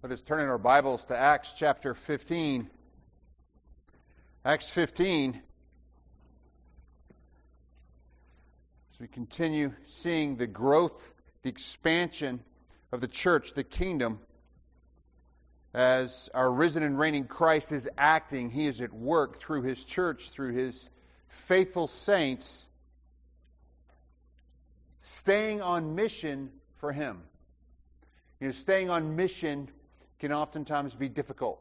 Let us turn in our Bibles to Acts chapter 15. Acts 15. As we continue seeing the growth, the expansion of the church, the kingdom, as our risen and reigning Christ is acting, He is at work through His church, through His faithful saints, staying on mission for Him. You know, staying on mission can oftentimes be difficult.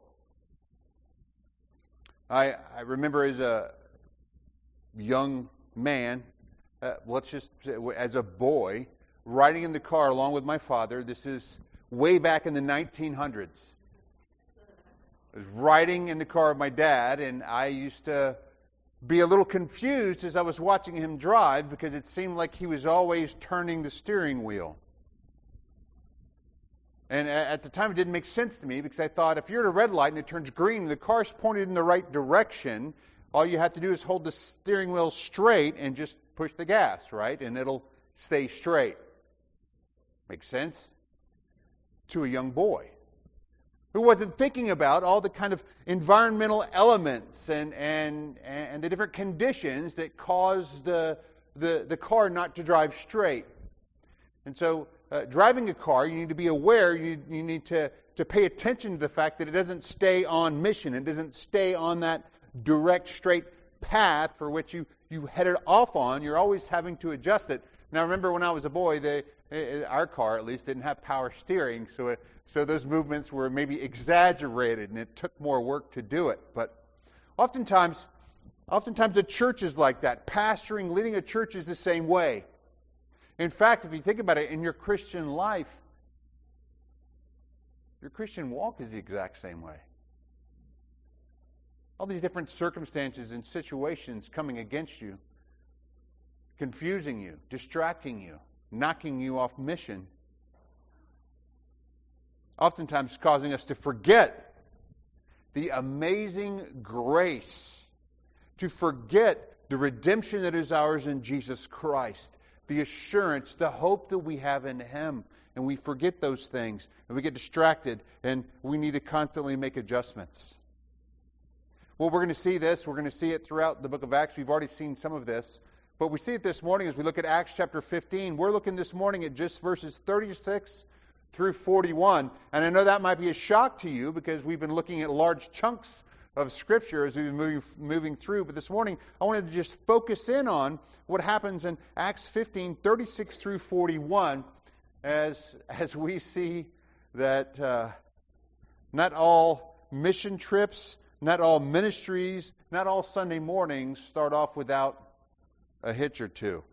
I remember as a young man, as a boy, riding in the car along with my father. This is way back in the 1900s. I was riding in the car with my dad, and I used to be a little confused as I was watching him drive because it seemed like he was always turning the steering wheel. And at the time, it didn't make sense to me because I thought if you're at a red light and it turns green and the car's pointed in the right direction, all you have to do is hold the steering wheel straight and just push the gas, right? And it'll stay straight. Makes sense? To a young boy who wasn't thinking about all the kind of environmental elements and the different conditions that cause the car not to drive straight. And so driving a car, you need to be aware, you need to pay attention to the fact that it doesn't stay on mission. It doesn't stay on that direct, straight path for which you headed off on. You're always having to adjust it. Now, remember when I was a boy, our car at least didn't have power steering, so those movements were maybe exaggerated, and it took more work to do it. But oftentimes a church is like that. Pastoring, leading a church is the same way. In fact, if you think about it, in your Christian life, your Christian walk is the exact same way. All these different circumstances and situations coming against you, confusing you, distracting you, knocking you off mission, oftentimes causing us to forget the amazing grace, to forget the redemption that is ours in Jesus Christ, the assurance, the hope that we have in Him. And we forget those things, and we get distracted, and we need to constantly make adjustments. Well, we're going to see this. We're going to see it throughout the book of Acts. We've already seen some of this. But we see it this morning as we look at Acts chapter 15. We're looking this morning at just verses 36 through 41. And I know that might be a shock to you because we've been looking at large chunks of Scripture as we've been moving through. But this morning, I wanted to just focus in on what happens in Acts 15, 36 through 41, as we see that not all mission trips, not all ministries, not all Sunday mornings start off without a hitch or two.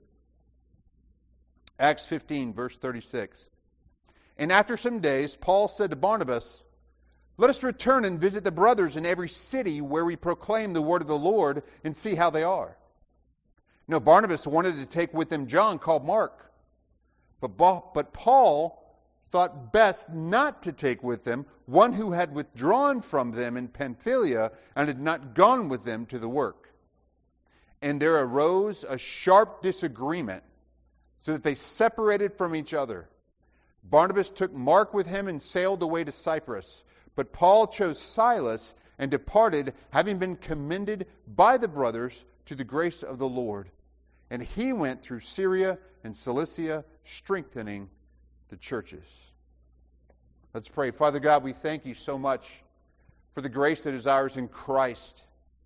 Acts 15, verse 36. And after some days, Paul said to Barnabas, "Let us return and visit the brothers in every city where we proclaim the word of the Lord and see how they are." Now Barnabas wanted to take with him John, called Mark. But Paul thought best not to take with them one who had withdrawn from them in Pamphylia and had not gone with them to the work. And there arose a sharp disagreement, so that they separated from each other. Barnabas took Mark with him and sailed away to Cyprus. But Paul chose Silas and departed, having been commended by the brothers to the grace of the Lord. And he went through Syria and Cilicia, strengthening the churches. Let's pray. Father God, we thank You so much for the grace that is ours in Christ.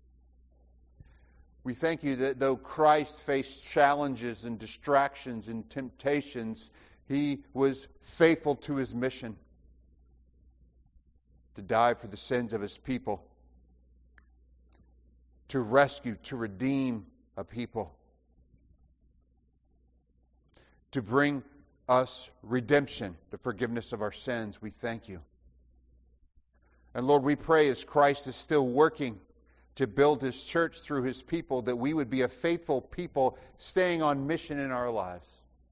We thank You that though Christ faced challenges and distractions and temptations, He was faithful to His mission to die for the sins of His people, to rescue, to redeem a people, to bring us redemption, the forgiveness of our sins. We thank You. And Lord, we pray as Christ is still working to build His church through His people, that we would be a faithful people staying on mission in our lives,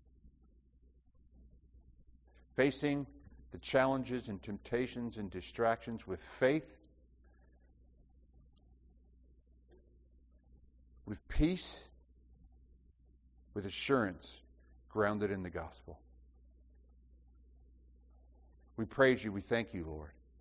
facing the challenges and temptations and distractions with faith, with peace, with assurance, grounded in the gospel. We praise You. We thank You, Lord.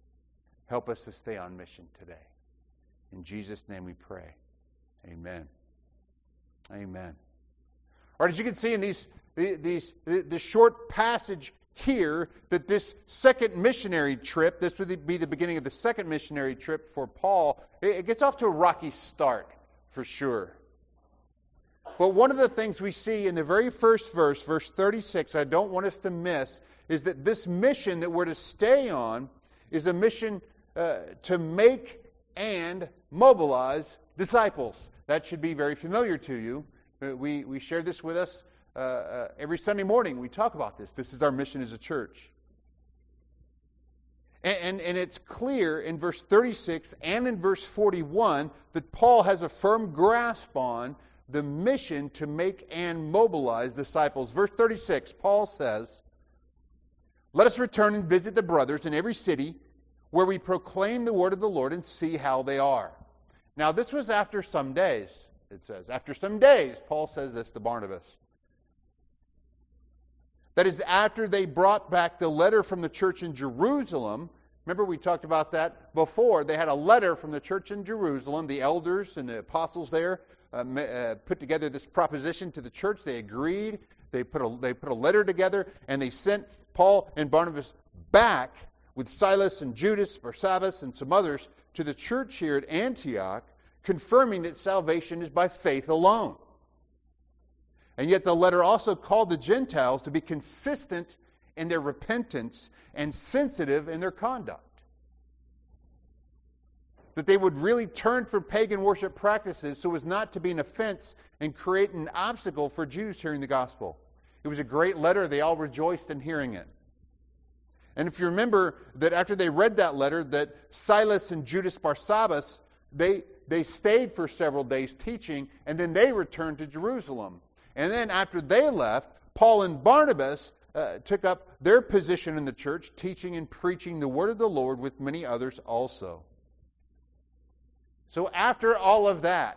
Help us to stay on mission today. In Jesus' name we pray. Amen. Amen. All right, as you can see in this short passage here, that this second missionary trip, this would be the beginning of the second missionary trip for Paul, it gets off to a rocky start, for sure. But one of the things we see in the very first verse, verse 36, I don't want us to miss, is that this mission that we're to stay on is a mission to make and mobilize disciples. That should be very familiar to you. We share this with us every Sunday morning. We talk about this. This is our mission as a church. And it's clear in verse 36 and in verse 41 that Paul has a firm grasp on the mission to make and mobilize disciples. Verse 36, Paul says, "Let us return and visit the brothers in every city where we proclaim the word of the Lord and see how they are." Now, this was after some days, it says. After some days, Paul says this to Barnabas. That is, after they brought back the letter from the church in Jerusalem. Remember, we talked about that before. They had a letter from the church in Jerusalem. The elders and the apostles there put together this proposition to the church. They agreed. They put a letter together, and they sent Paul and Barnabas back with Silas and Judas, Barsabbas, and some others to the church here at Antioch, confirming that salvation is by faith alone. And yet the letter also called the Gentiles to be consistent in their repentance and sensitive in their conduct. That they would really turn from pagan worship practices so as not to be an offense and create an obstacle for Jews hearing the gospel. It was a great letter. They all rejoiced in hearing it. And if you remember that after they read that letter, that Silas and Judas Barsabbas, they stayed for several days teaching, and then they returned to Jerusalem. And then after they left, Paul and Barnabas took up their position in the church, teaching and preaching the word of the Lord with many others also. So after all of that,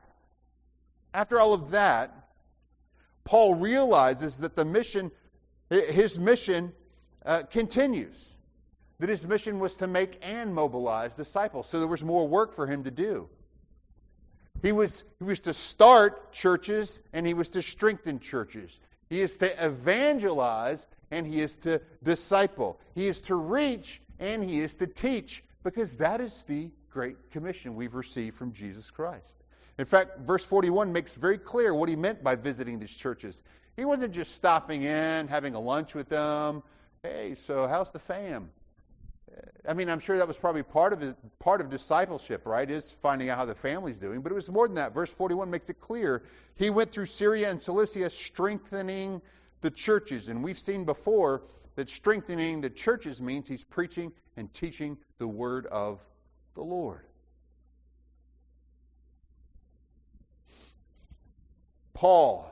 Paul realizes that his mission continues. That his mission was to make and mobilize disciples. So there was more work for him to do. He was to start churches and he was to strengthen churches. He is to evangelize and he is to disciple. He is to reach and he is to teach, because that is the Great Commission we've received from Jesus Christ. In fact, verse 41 makes very clear what he meant by visiting these churches. He wasn't just stopping in, having a lunch with them. Hey, so how's the fam? I mean, I'm sure that was probably part of discipleship, right? Is finding out how the family's doing. But it was more than that. Verse 41 makes it clear. He went through Syria and Cilicia strengthening the churches. And we've seen before that strengthening the churches means he's preaching and teaching the word of the Lord. Paul.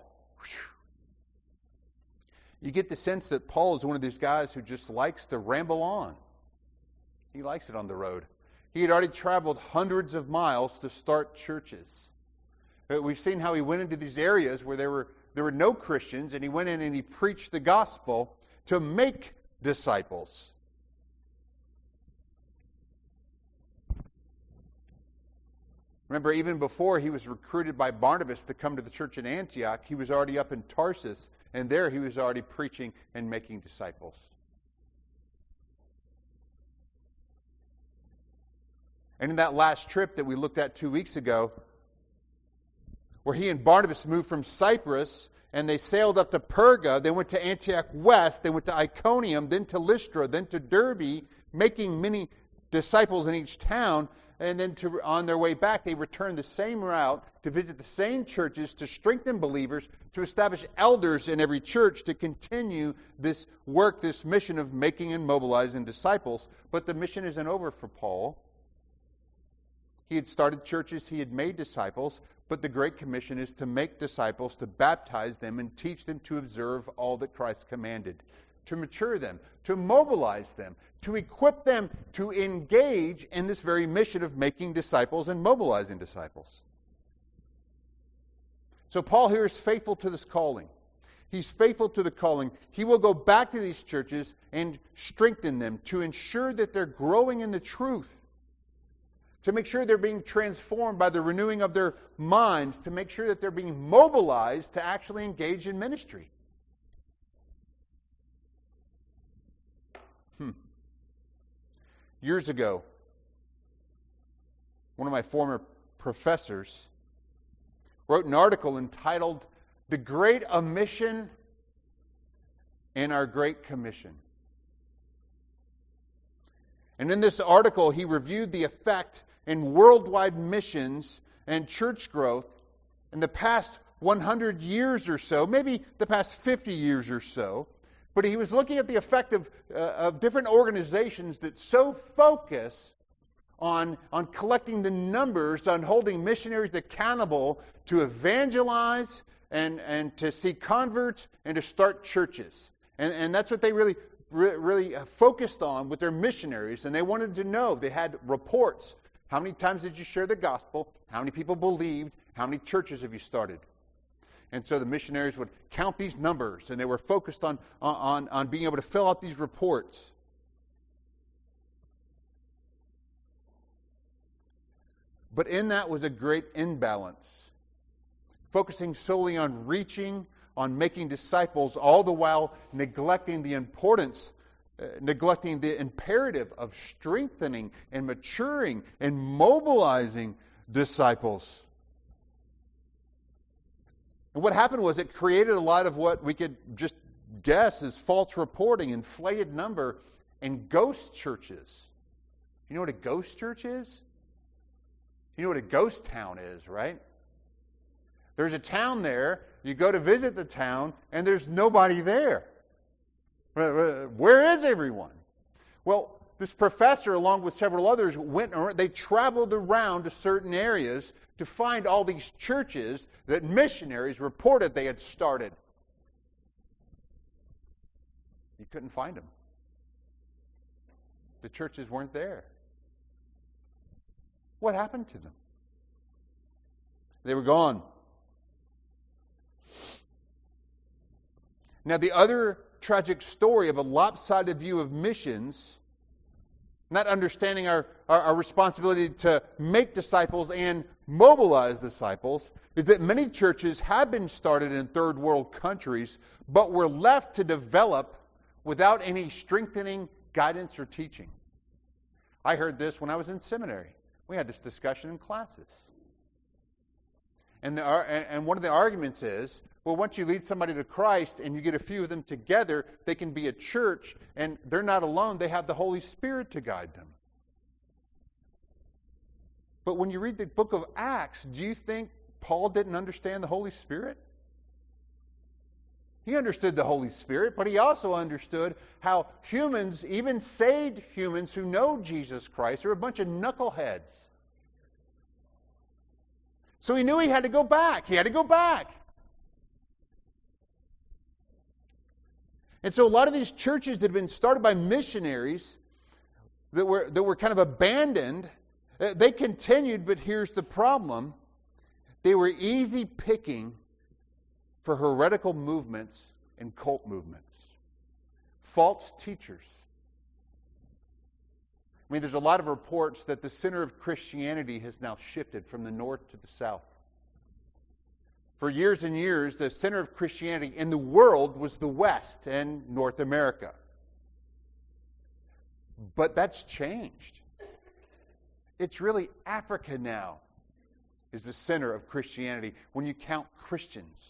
You get the sense that Paul is one of these guys who just likes to ramble on. He likes it on the road. He had already traveled hundreds of miles to start churches. We've seen how he went into these areas where there were no Christians, and he went in and he preached the gospel to make disciples. Remember, even before he was recruited by Barnabas to come to the church in Antioch, he was already up in Tarsus, and there he was already preaching and making disciples. And in that last trip that we looked at 2 weeks ago, where he and Barnabas moved from Cyprus and they sailed up to Perga, they went to Antioch West, they went to Iconium, then to Lystra, then to Derbe, making many disciples in each town. And then on their way back, they returned the same route to visit the same churches, to strengthen believers, to establish elders in every church, to continue this work, this mission of making and mobilizing disciples. But the mission isn't over for Paul. He had started churches, he had made disciples, but the Great Commission is to make disciples, to baptize them, and teach them to observe all that Christ commanded, to mature them, to mobilize them, to equip them to engage in this very mission of making disciples and mobilizing disciples. So Paul here is faithful to this calling. He's faithful to the calling. He will go back to these churches and strengthen them to ensure that they're growing in the truth to make sure they're being transformed by the renewing of their minds, to make sure that they're being mobilized to actually engage in ministry. Years ago, one of my former professors wrote an article entitled "The Great Omission and Our Great Commission." And in this article, he reviewed the effect in worldwide missions and church growth in the past 100 years or so, maybe the past 50 years or so. But he was looking at the effect of different organizations that so focus on collecting the numbers, on holding missionaries accountable to evangelize and to see converts and to start churches. And that's what they really focused on with their missionaries. And they wanted to know, they had reports. How many times did you share the gospel? How many people believed? How many churches have you started? And so the missionaries would count these numbers, and they were focused on being able to fill out these reports. But in that was a great imbalance, focusing solely on reaching, on making disciples, all the while neglecting the importance, neglecting the imperative of strengthening and maturing and mobilizing disciples. And what happened was it created a lot of what we could just guess is false reporting, inflated number, and ghost churches. You know what a ghost church is? You know what a ghost town is, right? There's a town there, you go to visit the town, and there's nobody there. Where is everyone? Well, this professor, along with several others, they traveled around to certain areas to find all these churches that missionaries reported they had started. You couldn't find them. The churches weren't there. What happened to them? They were gone. Now, the other tragic story of a lopsided view of missions, not understanding our responsibility to make disciples and mobilize disciples, is that many churches have been started in third world countries, but were left to develop without any strengthening, guidance, or teaching. I heard this when I was in seminary. We had this discussion in classes. And one of the arguments is, well, once you lead somebody to Christ and you get a few of them together, they can be a church, and they're not alone. They have the Holy Spirit to guide them. But when you read the book of Acts, do you think Paul didn't understand the Holy Spirit? He understood the Holy Spirit, but he also understood how humans, even saved humans who know Jesus Christ, are a bunch of knuckleheads. So he knew he had to go back. He had to go back. And so a lot of these churches that had been started by missionaries that were kind of abandoned, they continued, but here's the problem. They were easy picking for heretical movements and cult movements. False teachers. I mean, there's a lot of reports that the center of Christianity has now shifted from the north to the south. For years and years, the center of Christianity in the world was the West and North America. But that's changed. It's really Africa now is the center of Christianity when you count Christians.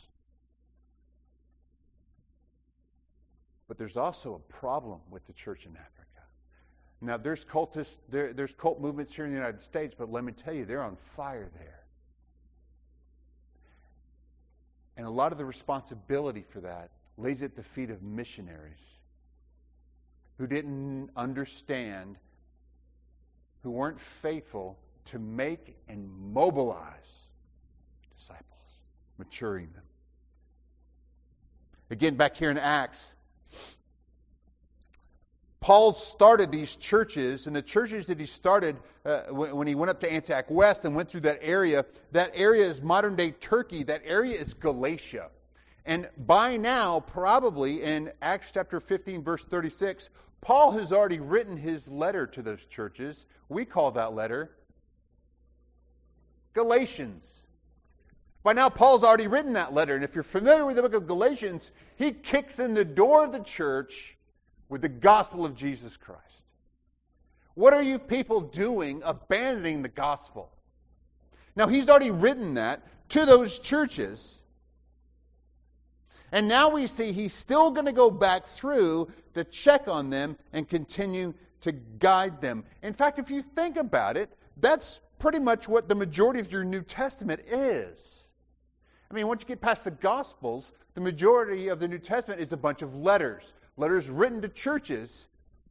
But there's also a problem with the church in Africa. Now, there's cult movements here in the United States, but let me tell you, they're on fire there. And a lot of the responsibility for that lays at the feet of missionaries who didn't understand, who weren't faithful to make and mobilize disciples, maturing them. Again, back here in Acts, Paul started these churches, and the churches that he started when he went up to Antioch West and went through that area is modern-day Turkey. That area is Galatia. And by now, probably in Acts chapter 15, verse 36, Paul has already written his letter to those churches. We call that letter Galatians. By now, Paul's already written that letter, and if you're familiar with the book of Galatians, he kicks in the door of the church with the gospel of Jesus Christ. What are you people doing abandoning the gospel? Now, he's already written that to those churches. And now we see he's still going to go back through to check on them and continue to guide them. In fact, if you think about it, that's pretty much what the majority of your New Testament is. I mean, once you get past the Gospels, the majority of the New Testament is a bunch of letters. Letters written to churches.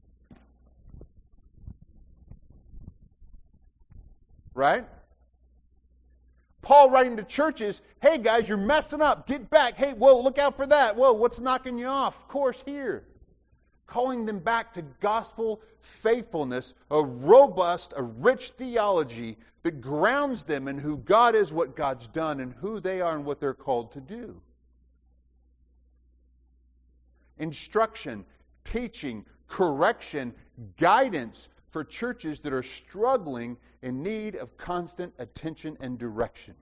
Right? Paul writing to churches, hey guys, you're messing up. Get back. Hey, whoa, look out for that. Whoa, what's knocking you off? Of course, here. Calling them back to gospel faithfulness, a robust, a rich theology that grounds them in who God is, what God's done, and who they are and what they're called to do. Instruction, teaching, correction, guidance for churches that are struggling in need of constant attention and direction.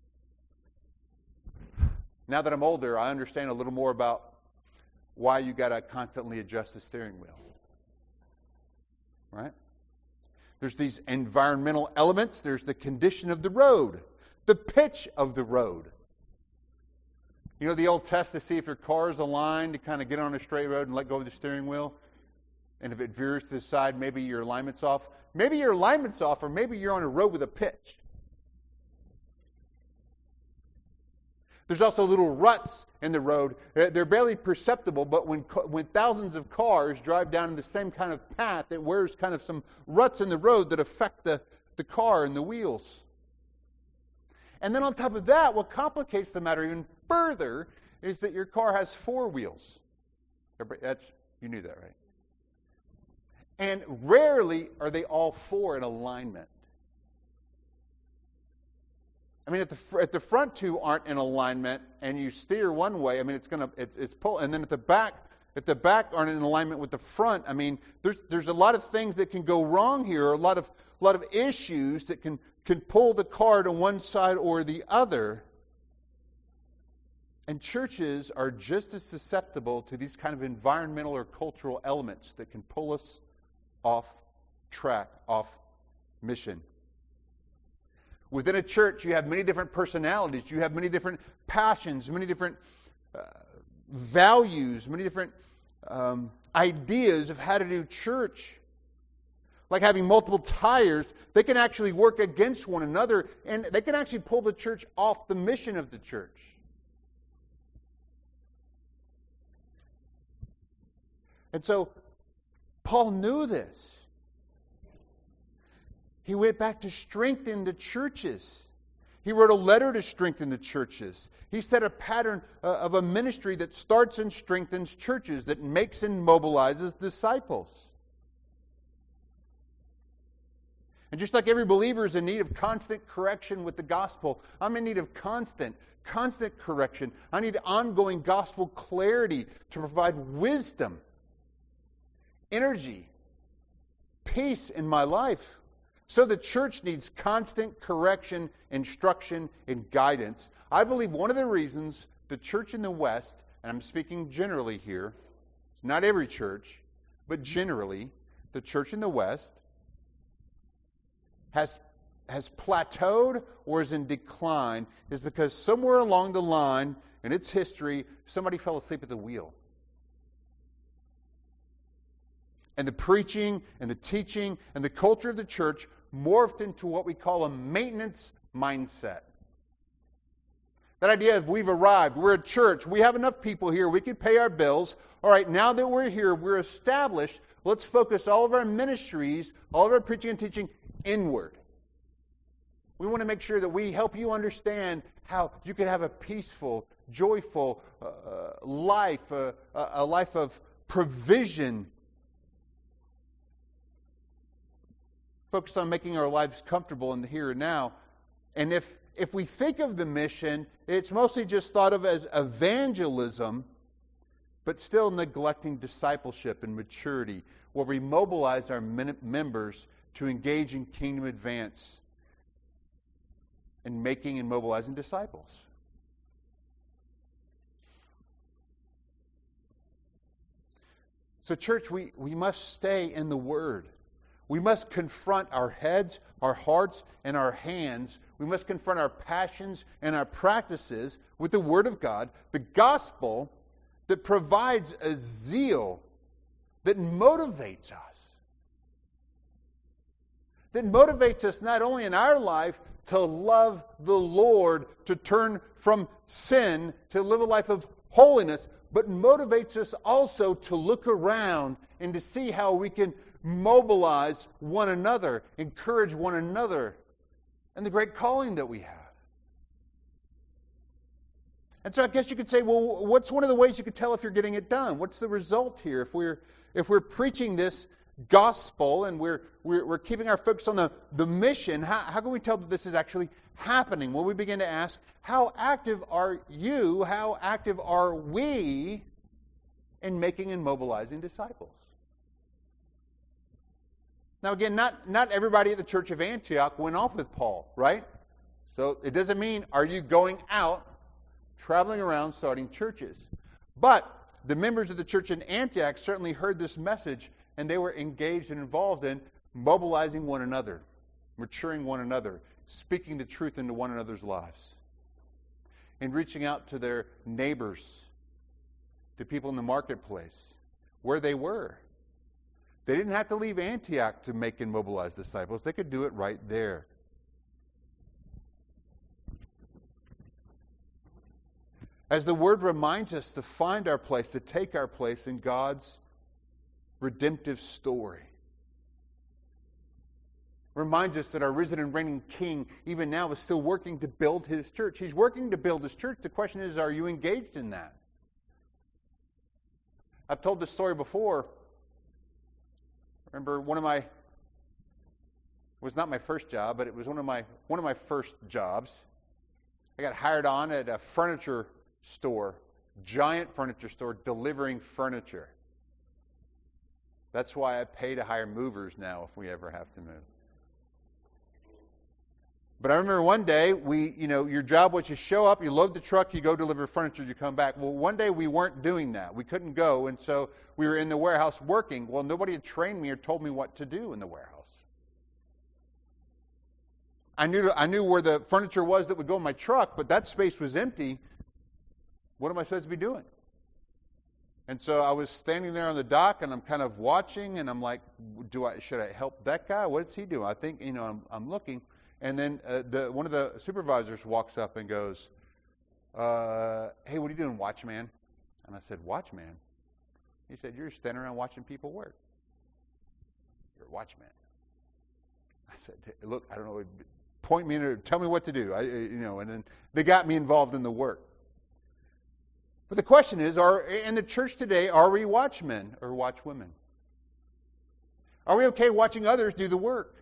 Now that I'm older, I understand a little more about why you got to constantly adjust the steering wheel. Right? There's these environmental elements. There's the condition of the road, the pitch of the road. You know the old test to see if your car is aligned, to kind of get on a straight road and let go of the steering wheel? And if it veers to the side, maybe your alignment's off. Maybe your alignment's off, or maybe you're on a road with a pitch. There's also little ruts in the road. They're barely perceptible, but when thousands of cars drive down the same kind of path, it wears kind of some ruts in the road that affect the car and the wheels. And then on top of that, what complicates the matter even further is that your car has four wheels. You knew that, right? And rarely are they all four in alignment. I mean, if the front two aren't in alignment and you steer one way, I mean, it's pull. And then if the back aren't in alignment with the front, I mean, there's a lot of things that can go wrong here, a lot of issues that can pull the car to one side or the other. And churches are just as susceptible to these kind of environmental or cultural elements that can pull us off track, off mission. Within a church, you have many different personalities. You have many different passions, many different values, many different ideas of how to do church. Like having multiple tires, they can actually work against one another, and they can actually pull the church off the mission of the church. And so, Paul knew this. He went back to strengthen the churches. He wrote a letter to strengthen the churches. He set a pattern of a ministry that starts and strengthens churches, that makes and mobilizes disciples. And just like every believer is in need of constant correction with the gospel, I'm in need of constant correction. I need ongoing gospel clarity to provide wisdom, energy, peace in my life. So the church needs constant correction, instruction, and guidance. I believe one of the reasons the church in the West, and I'm speaking generally here, not every church, but generally, the church in the West has plateaued or is in decline is because somewhere along the line in its history, somebody fell asleep at the wheel. And the preaching and the teaching and the culture of the church morphed into what we call a maintenance mindset. That idea of we've arrived, we're a church, we have enough people here, we can pay our bills. All right, now that we're here, we're established, let's focus all of our ministries, all of our preaching and teaching inward. We want to make sure that we help you understand how you can have a peaceful, joyful life, a life of provision. Focus on making our lives comfortable in the here and now. And if we think of the mission, it's mostly just thought of as evangelism, but still neglecting discipleship and maturity, where we mobilize our members to engage in kingdom advance. and making and mobilizing disciples. So church, we must stay in the Word. We must confront our heads, our hearts, and our hands. We must confront our passions and our practices with the Word of God, the gospel that provides a zeal that motivates us. That motivates us not only in our life to love the Lord, to turn from sin, to live a life of holiness, but motivates us also to look around and to see how we can mobilize one another, encourage one another, and the great calling that we have. And so I guess you could say, well, what's one of the ways you could tell if you're getting it done? What's the result here? If we're preaching this gospel and we're keeping our focus on the mission, how can we tell that this is actually happening? Well, we begin to ask, how active are you, how active are we in making and mobilizing disciples? Now again, not everybody at the church of Antioch went off with Paul, right? So it doesn't mean, are you going out, traveling around, starting churches? But the members of the church in Antioch certainly heard this message, and they were engaged and involved in mobilizing one another, maturing one another, speaking the truth into one another's lives, and reaching out to their neighbors, to people in the marketplace, where they were. They didn't have to leave Antioch to make and mobilize disciples. They could do it right there. As the Word reminds us to find our place, to take our place in God's redemptive story. Reminds us that our risen and reigning King, even now, is still working to build His church. He's working to build His church. The question is, are you engaged in that? I've told this story before. Remember, it was not my first job, but it was one of my first jobs. I got hired on at a furniture store, giant furniture store, delivering furniture. That's why I pay to hire movers now if we ever have to move. But I remember one day, your job was you show up, you load the truck, you go deliver furniture, you come back. Well, one day we weren't doing that. We couldn't go, and so we were in the warehouse working. Well, nobody had trained me or told me what to do in the warehouse. I knew where the furniture was that would go in my truck, but that space was empty. What am I supposed to be doing? And so I was standing there on the dock, and I'm kind of watching, and I'm like, should I help that guy? What's he doing? I think, I'm looking. And then one of the supervisors walks up and goes, hey, what are you doing, watchman? And I said, watchman? He said, you're standing around watching people work. You're a watchman. I said, look, I don't know, point me in or tell me what to do. And then they got me involved in the work. But the question is, in the church today, are we watchmen or watchwomen? Are we okay watching others do the work?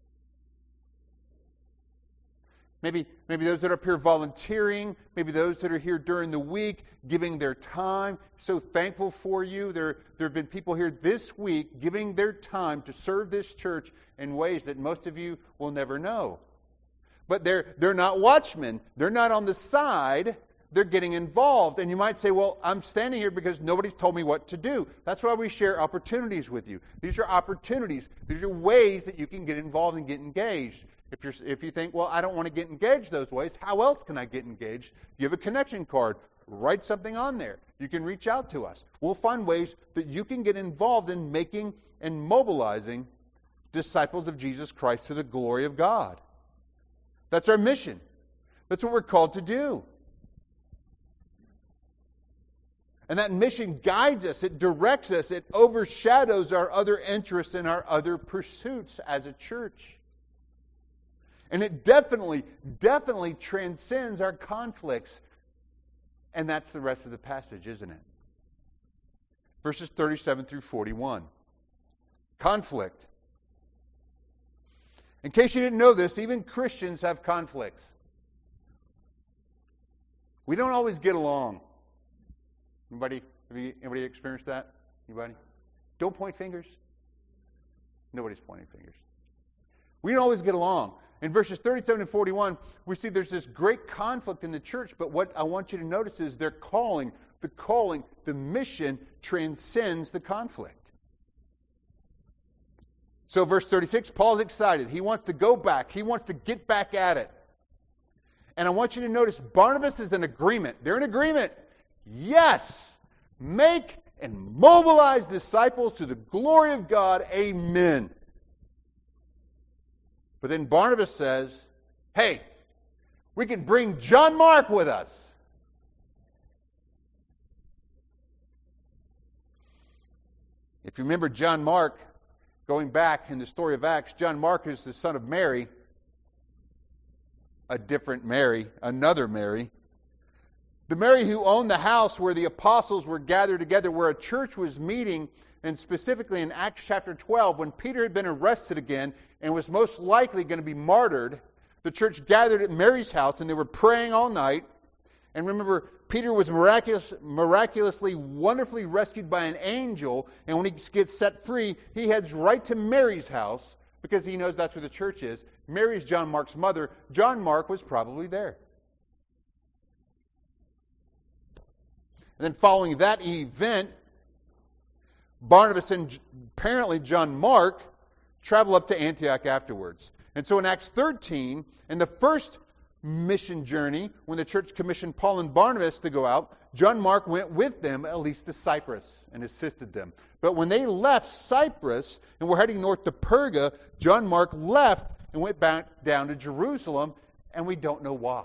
Maybe those that are up here volunteering, maybe those that are here during the week, giving their time. So thankful for you. There have been people here this week giving their time to serve this church in ways that most of you will never know. But they're not watchmen. They're not on the side. They're getting involved. And you might say, well, I'm standing here because nobody's told me what to do. That's why we share opportunities with you. These are opportunities. These are ways that you can get involved and get engaged. If you think, well, I don't want to get engaged those ways, how else can I get engaged? You have a connection card. Write something on there. You can reach out to us. We'll find ways that you can get involved in making and mobilizing disciples of Jesus Christ to the glory of God. That's our mission. That's what we're called to do. And that mission guides us, it directs us, it overshadows our other interests and our other pursuits as a church. And it definitely transcends our conflicts. And that's the rest of the passage, isn't it? Verses 37 through 41. Conflict. In case you didn't know this, even Christians have conflicts. We don't always get along. Anybody experienced that? Anybody? Don't point fingers. Nobody's pointing fingers. We don't always get along. In verses 37 and 41, we see there's this great conflict in the church, but what I want you to notice is their calling, the mission transcends the conflict. So verse 36, Paul's excited. He wants to go back. He wants to get back at it. And I want you to notice Barnabas is in agreement. They're in agreement. Yes, make and mobilize disciples to the glory of God. Amen. But then Barnabas says, hey, we can bring John Mark with us. If you remember John Mark, going back in the story of Acts, John Mark is the son of Mary, a different Mary, another Mary. The Mary who owned the house where the apostles were gathered together, where a church was meeting, and specifically in Acts chapter 12, when Peter had been arrested again and was most likely going to be martyred, the church gathered at Mary's house and they were praying all night. And remember, Peter was miraculously, wonderfully rescued by an angel, and when he gets set free, he heads right to Mary's house because he knows that's where the church is. Mary's John Mark's mother. John Mark was probably there. And then following that event, Barnabas and apparently John Mark travel up to Antioch afterwards. And so in Acts 13, in the first mission journey, when the church commissioned Paul and Barnabas to go out, John Mark went with them at least to Cyprus and assisted them. But when they left Cyprus and were heading north to Perga, John Mark left and went back down to Jerusalem, and we don't know why.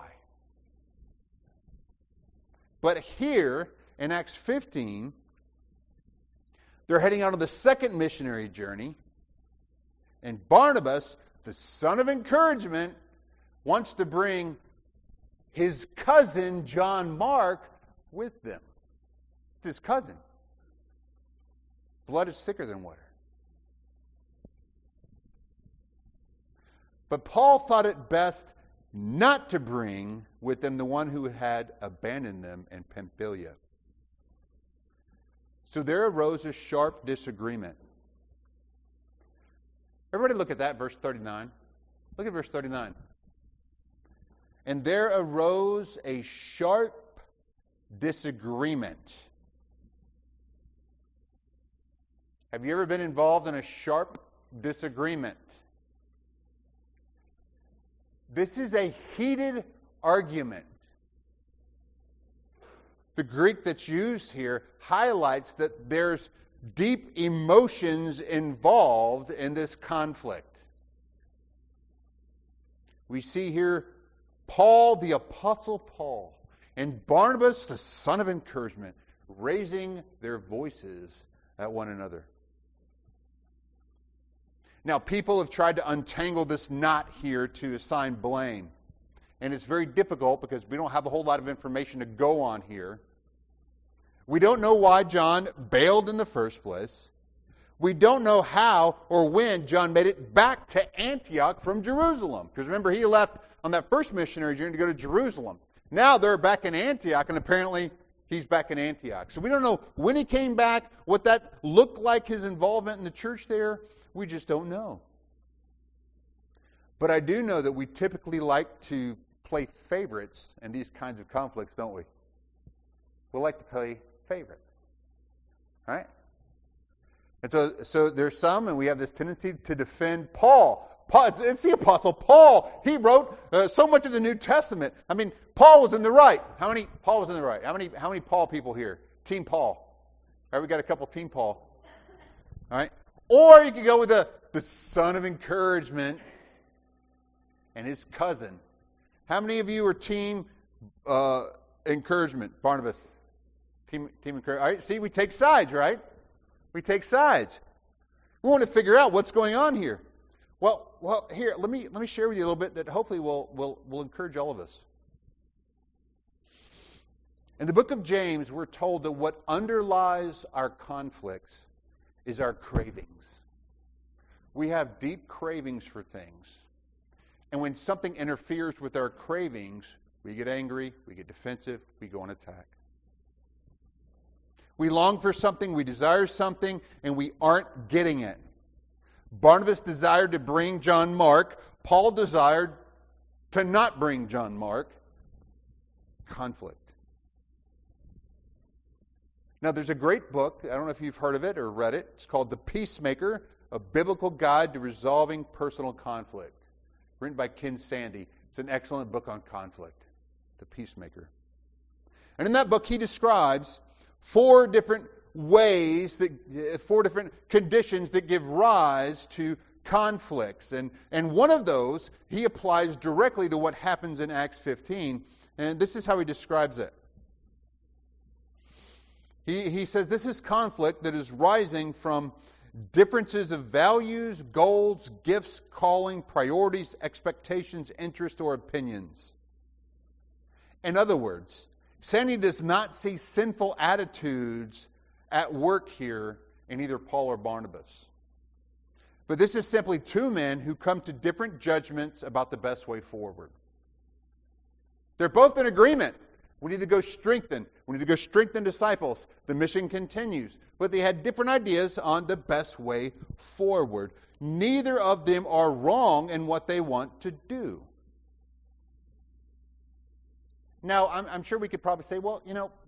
But here in Acts 15, they're heading out on the second missionary journey, and Barnabas, the son of encouragement, wants to bring his cousin John Mark with them. It's his cousin. Blood is thicker than water. But Paul thought it best not to bring with them the one who had abandoned them in Pamphylia. So there arose a sharp disagreement. Everybody look at that, verse 39. Look at verse 39. And there arose a sharp disagreement. Have you ever been involved in a sharp disagreement? This is a heated argument. The Greek that's used here highlights that there's deep emotions involved in this conflict. We see here Paul, the Apostle Paul, and Barnabas, the son of encouragement, raising their voices at one another. Now, people have tried to untangle this knot here to assign blame. And it's very difficult because we don't have a whole lot of information to go on here. We don't know why John bailed in the first place. We don't know how or when John made it back to Antioch from Jerusalem. Because remember, he left on that first missionary journey to go to Jerusalem. Now they're back in Antioch, and apparently he's back in Antioch. So we don't know when he came back, what that looked like, his involvement in the church there. We just don't know. But I do know that we typically like to play favorites in these kinds of conflicts, don't we? We like to play favorite. Right? And so there's some, and we have this tendency to defend Paul. It's the Apostle Paul. He wrote so much of the New Testament. I mean, Paul was in the right. Paul was in the right. How many Paul people here? Team Paul. All right, we got a couple Team Paul. All right. Or you could go with the son of encouragement and his cousin. How many of you are team encouragement? Barnabas. Team encouragement. All right, see, we take sides, right? We take sides. We want to figure out what's going on here. Well, here, let me share with you a little bit that hopefully will encourage all of us. In the book of James, we're told that what underlies our conflicts is our cravings. We have deep cravings for things. And when something interferes with our cravings, we get angry, we get defensive, we go on attack. We long for something, we desire something, and we aren't getting it. Barnabas desired to bring John Mark. Paul desired to not bring John Mark. Conflict. Now, there's a great book. I don't know if you've heard of it or read it. It's called The Peacemaker, A Biblical Guide to Resolving Personal Conflict, written by Ken Sande. It's an excellent book on conflict, The Peacemaker. And in that book, he describes 4 different conditions that give rise to conflicts. And one of those, he applies directly to what happens in Acts 15. And this is how he describes it. He says this is conflict that is rising from differences of values, goals, gifts, calling, priorities, expectations, interests, or opinions. In other words, Sande does not see sinful attitudes at work here in either Paul or Barnabas. But this is simply 2 men who come to different judgments about the best way forward. They're both in agreement. We need to go strengthen. We need to go strengthen disciples. The mission continues. But they had different ideas on the best way forward. Neither of them are wrong in what they want to do. Now, I'm sure we could probably say, well,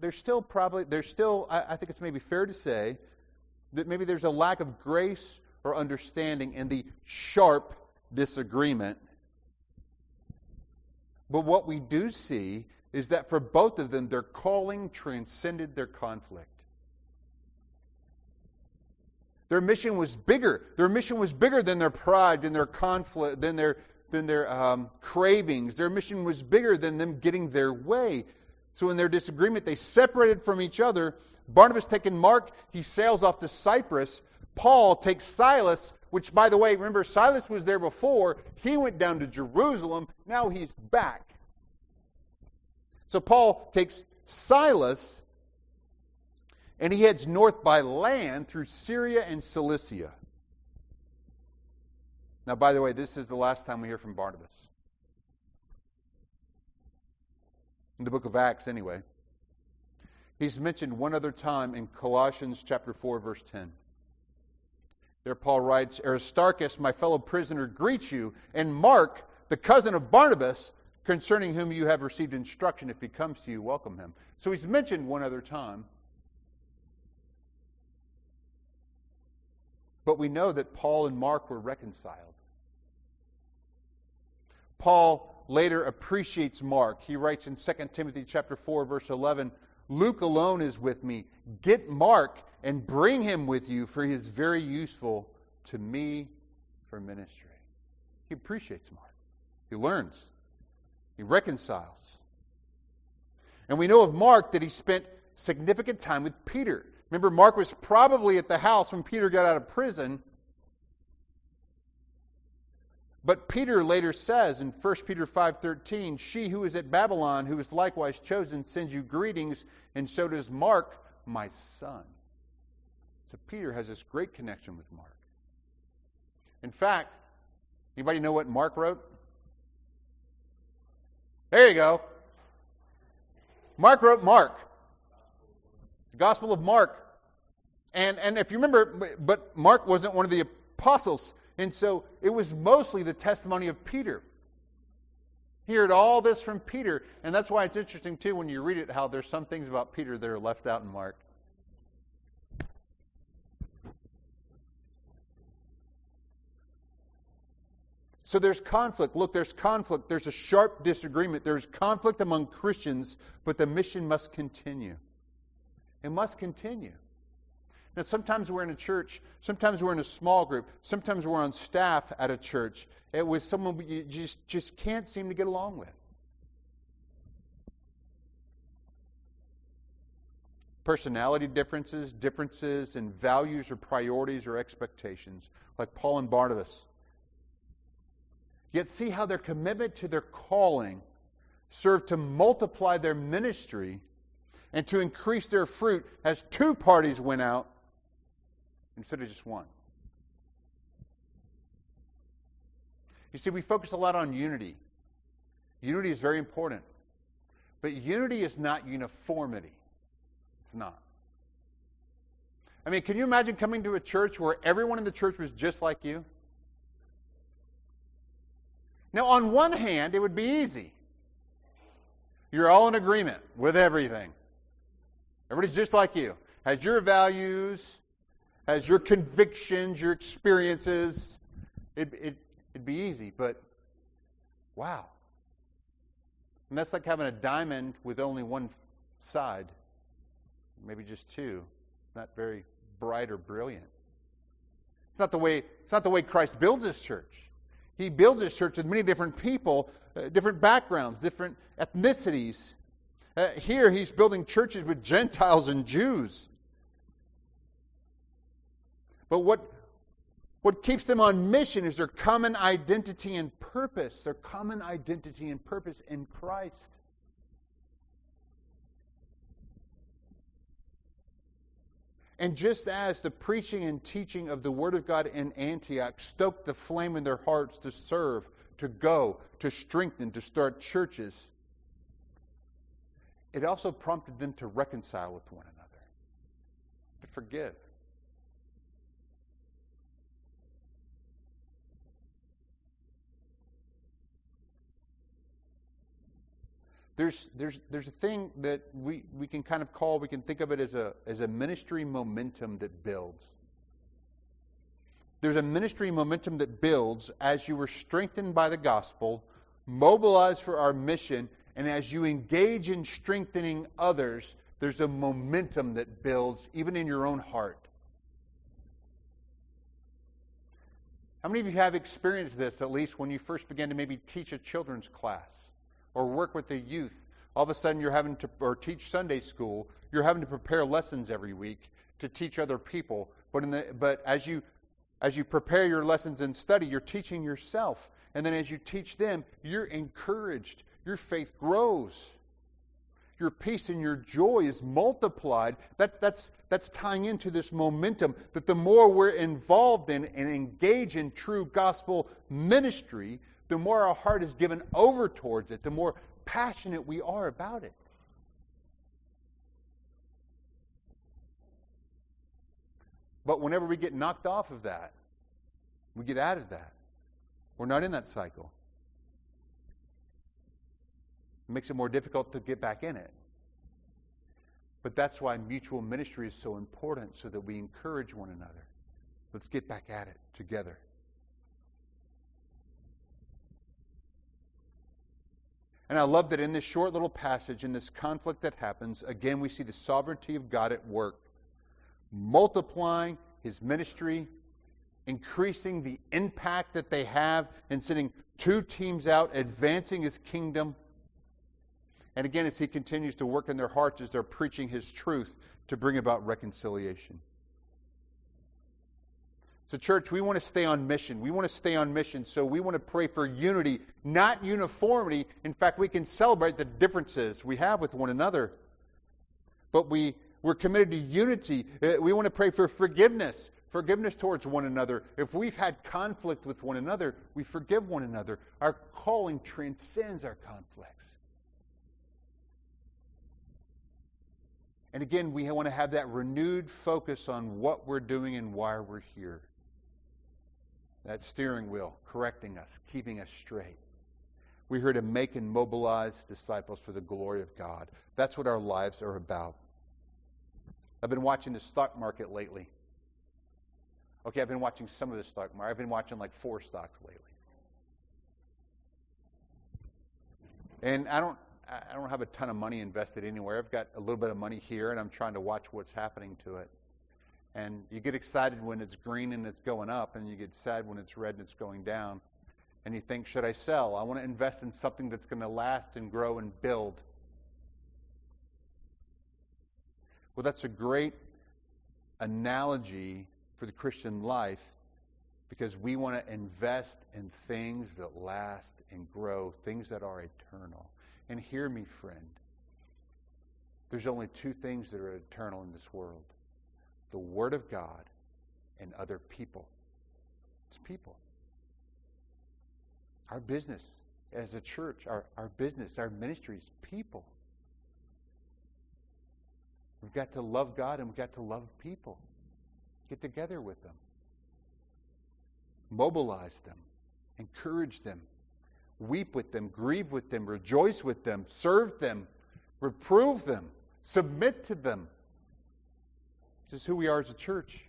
I think it's maybe fair to say that maybe there's a lack of grace or understanding in the sharp disagreement. But what we do see is that for both of them, their calling transcended their conflict. Their mission was bigger. Their mission was bigger than their pride, than their conflict, than their cravings. Their mission was bigger than them getting their way. So in their disagreement, they separated from each other. Barnabas taking Mark, he sails off to Cyprus. Paul takes Silas, which, by the way, remember, Silas was there before. He went down to Jerusalem. Now he's back. So Paul takes Silas, and he heads north by land through Syria and Cilicia. Now, by the way, this is the last time we hear from Barnabas. In the book of Acts, anyway. He's mentioned one other time in Colossians chapter 4, verse 10. There Paul writes, Aristarchus, my fellow prisoner, greets you, and Mark, the cousin of Barnabas, concerning whom you have received instruction. If he comes to you, welcome him. So he's mentioned one other time. But we know that Paul and Mark were reconciled. Paul later appreciates Mark. He writes in 2 Timothy chapter 4, verse 11, Luke alone is with me. Get Mark and bring him with you, for he is very useful to me for ministry. He appreciates Mark. He learns. He reconciles. And we know of Mark that he spent significant time with Peter. Remember, Mark was probably at the house when Peter got out of prison. But Peter later says in 1 Peter 5:13, she who is at Babylon, who is likewise chosen, sends you greetings, and so does Mark, my son. So Peter has this great connection with Mark. In fact, anybody know what Mark wrote? There you go. Mark wrote Mark. The Gospel of Mark. And if you remember, but Mark wasn't one of the apostles. And so it was mostly the testimony of Peter. He heard all this from Peter. And that's why it's interesting, too, when you read it, how there's some things about Peter that are left out in Mark. So there's conflict. Look, there's conflict. There's a sharp disagreement. There's conflict among Christians, but the mission must continue. It must continue. Now, sometimes we're in a church, sometimes we're in a small group, sometimes we're on staff at a church with someone you just can't seem to get along with. Personality differences, differences in values or priorities or expectations, like Paul and Barnabas. Yet see how their commitment to their calling served to multiply their ministry and to increase their fruit as 2 parties went out instead of just one. You see, we focus a lot on unity. Unity is very important. But unity is not uniformity. It's not. I mean, can you imagine coming to a church where everyone in the church was just like you? Now, on one hand, it would be easy. You're all in agreement with everything. Everybody's just like you. Has your values, has your convictions, your experiences. It'd be easy, but wow. And that's like having a diamond with only one side. Maybe just two. Not very bright or brilliant. It's not the way Christ builds his church. He builds his church with many different people, different backgrounds, different ethnicities. Here he's building churches with Gentiles and Jews. But what keeps them on mission is their common identity and purpose. Their common identity and purpose in Christ. And just as the preaching and teaching of the Word of God in Antioch stoked the flame in their hearts to serve, to go, to strengthen, to start churches, it also prompted them to reconcile with one another, to forgive. There's a thing that we can kind of call, we can think of it as a ministry momentum that builds. There's a ministry momentum that builds as you were strengthened by the gospel, mobilized for our mission, and as you engage in strengthening others, there's a momentum that builds even in your own heart. How many of you have experienced this, at least when you first began to maybe teach a children's class? Or work with the youth. All of a sudden you're having to, or teach Sunday school, you're having to prepare lessons every week to teach other people. But as you prepare your lessons and study, you're teaching yourself. And then as you teach them, you're encouraged. Your faith grows. Your peace and your joy is multiplied. That's tying into this momentum that the more we're involved in and engage in true gospel ministry, the more our heart is given over towards it, the more passionate we are about it. But whenever we get knocked off of that, we get out of that. We're not in that cycle. It makes it more difficult to get back in it. But that's why mutual ministry is so important, so that we encourage one another. Let's get back at it together. And I love that in this short little passage, in this conflict that happens, again we see the sovereignty of God at work, multiplying his ministry, increasing the impact that they have, and sending two teams out, advancing his kingdom. And again, as he continues to work in their hearts as they're preaching his truth to bring about reconciliation. So church, we want to stay on mission. We want to stay on mission, so we want to pray for unity, not uniformity. In fact, we can celebrate the differences we have with one another. But we're committed to unity. We want to pray for forgiveness towards one another. If we've had conflict with one another, we forgive one another. Our calling transcends our conflicts. And again, we want to have that renewed focus on what we're doing and why we're here. That steering wheel, correcting us, keeping us straight. We're here to make and mobilize disciples for the glory of God. That's what our lives are about. I've been watching the stock market lately. Okay, I've been watching some of the stock market. I've been watching like 4 stocks lately. And I don't have a ton of money invested anywhere. I've got a little bit of money here, and I'm trying to watch what's happening to it. And you get excited when it's green and it's going up, and you get sad when it's red and it's going down. And you think, should I sell? I want to invest in something that's going to last and grow and build. Well, that's a great analogy for the Christian life, because we want to invest in things that last and grow, things that are eternal. And hear me, friend, there's only 2 things that are eternal in this world. The Word of God and other people. It's people. Our business as a church, our business, our ministries, people. We've got to love God and we've got to love people. Get together with them. Mobilize them. Encourage them. Weep with them. Grieve with them. Rejoice with them. Serve them. Reprove them. Submit to them. This is who we are as a church.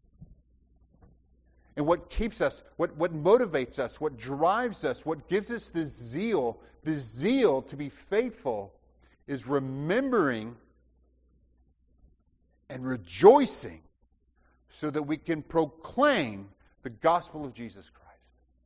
And what keeps us, what motivates us, what drives us, what gives us this zeal to be faithful, is remembering and rejoicing so that we can proclaim the gospel of Jesus Christ.